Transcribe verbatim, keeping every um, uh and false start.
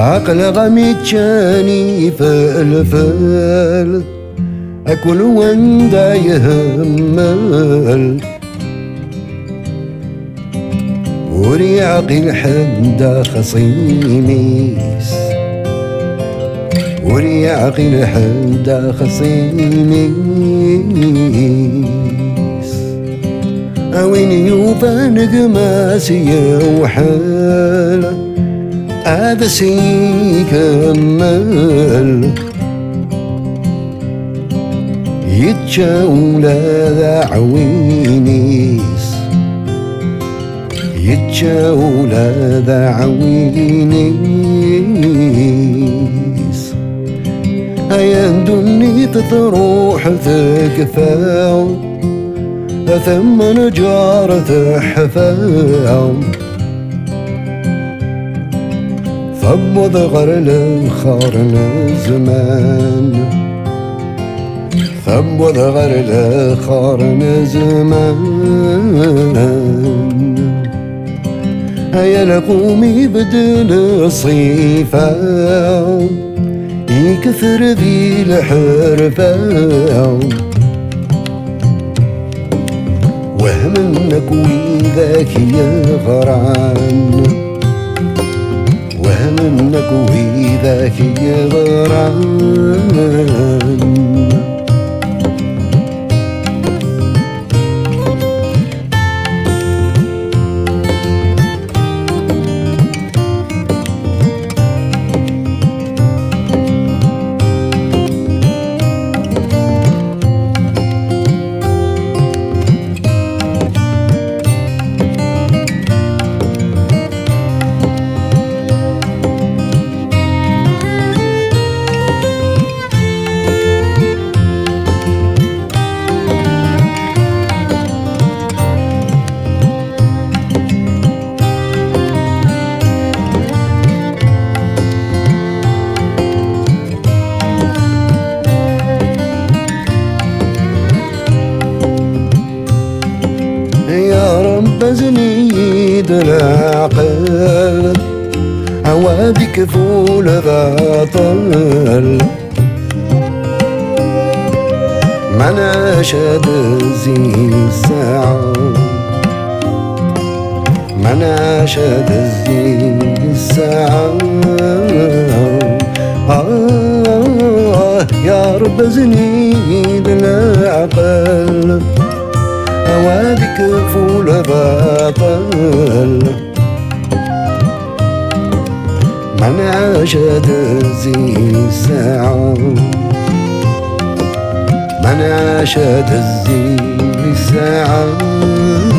عقل غمي تشاني فلفل أكل وندا يهمل وري عقل حدا خصيميس وري عقل حدا خصيميس أوين يوفى نقماسي وحال هذا سيكمل يتجاولا ذا عوينيس يتجاولا ذا عوينيس هيا دني تروح تكفاو ثم نجار تحفاو فبض غر الخارن زمان فبض غر الخارن زمان هيا لقومي بدل صيفا يكثر ذي الحرفا وهم انك وذاك يغران وهم انك وذاك يغران بزنيد العقل عوابك فول باطل من عشد زي الساعة من عشد زي الساعة آه يا رب زنيد العقل هواذيك فول باطل من عاشد زي الساعة من عاشد زي الساعة